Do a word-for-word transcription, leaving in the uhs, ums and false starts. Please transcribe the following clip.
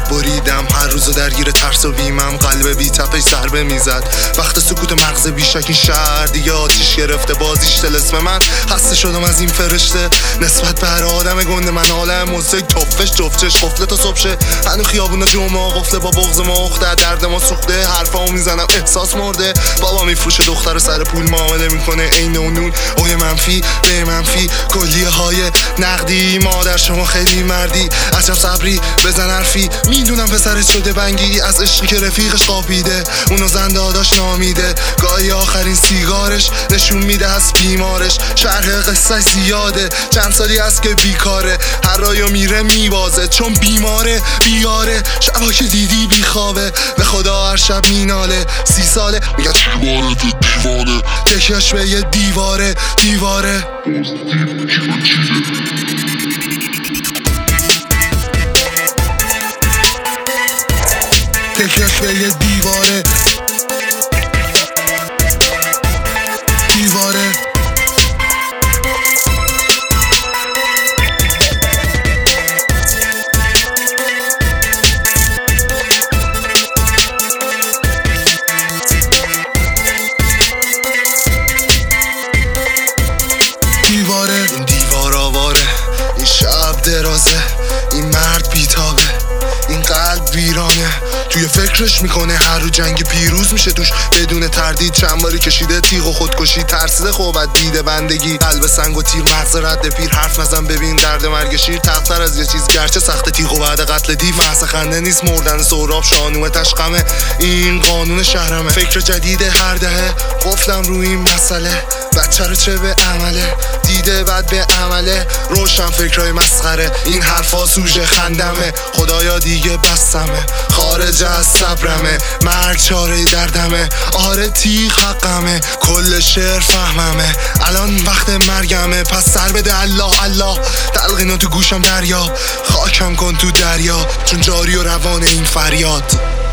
بریدم هر روزو درگیر ترس و بیمم، قلب بی تپش ضربه میزد. وقت سکوت مغز بیشک این شهر دیگه آتیش گرفته، بازیش طلسم من. خسته شدم از این فرشته نسبت به هر آدم گنده. من عالم موزیک تفش جفتش قفله تا صبح شه. هنو خیابونا جمعه قفله با بغض ما اخته، درد ما سوخته. حرفامو میزنم احساس مرده. بابا میفروشه دختر سر پول معامله میکنه عین اونون. اوی منفی به منفی کلیه های نقدی. مادر شما خیلی مردی عجب صبری بزن حرفی. میدونم پسرت شده بنگی از عشقی که رفیقش قاپیده، اونو زن داداش نامیده. گاهی آخرین سیگارش نشون میده از بیمارش. شرح قصه زیاده چند سالی است که بیکاره. هر رایا میره میبازه چون بیماره بیاره. شبا که دیدی بیخوابه به خدا هر شب میناله. سی ساله میگه چی باره تو دیوانه. تکیاش به یه دیواره دیواره تکیاش به یه دیواره دیواره دیواره. این دیوار آواره، این شب درازه، این مرد بیتابه، این قلب ویرانه. توی فکرش میکنه هر رو جنگ پیروز میشه توش بدون تردید. چند باری کشیده تیغ و خودکشی، ترسیده خوبت دیده بندگی. قلب سنگ و تیر مغز رد پیر، حرف نزن ببین درد مرگ شیر. تختر از یه چیز گرچه سخت تیغ و بعد قتل دیو. محض خنده نیست مردن سهراب شانوه تشقمه. این قانون شهرمه فکر جدید هر دهه. قفلم روی این مسئله بچه رو چه به عمله. دیده بعد به عمله روشن فکرهای مسخره. این حرفا سوژه خندمه خدایا دیگه بسمه. خارج از صبرمه مرگ چاره دردمه. آره تیغ حقمه کل شعر فهممه. الان وقت مرگمه پس سر بده الله الله. تلقینا تو گوشم دریا خاکم کن تو دریا چون جاری و روان این فریاد.